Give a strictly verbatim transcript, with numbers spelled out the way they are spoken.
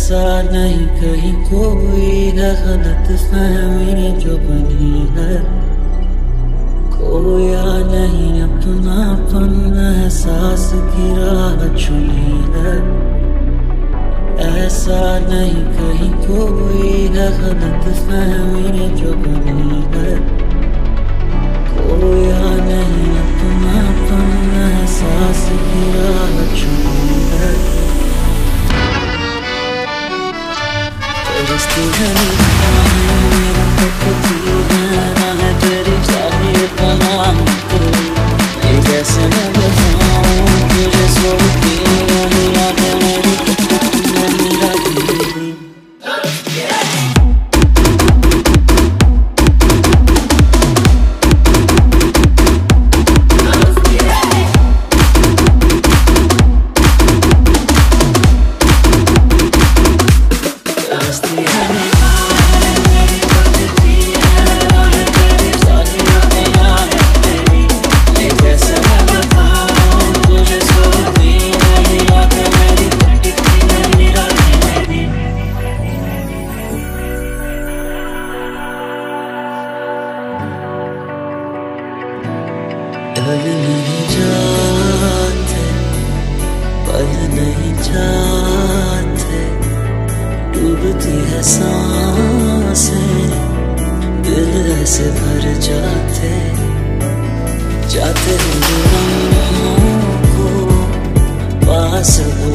ऐसा नहीं कहीं कोई है गलत फहमी जो बनी है, खोया नहीं अपनापन एहसास की राह चुनी है। ऐसा नहीं कहीं कोई है गलत फहमी जो बनी है, खोया नहीं अपनापन एहसास की राह चुनी है। तरसती है मेरा तकती है राह तेरी चाहे तमाम तेरी, मैं कैसे मैं बताऊं तुझे सोचती है यादें मेरी मेरी रातें। ढल नहीं जाते पल नहीं जाते, डूबती है सांसें दिल ऐसे भर जाते, जाते हैं लम्हों को पास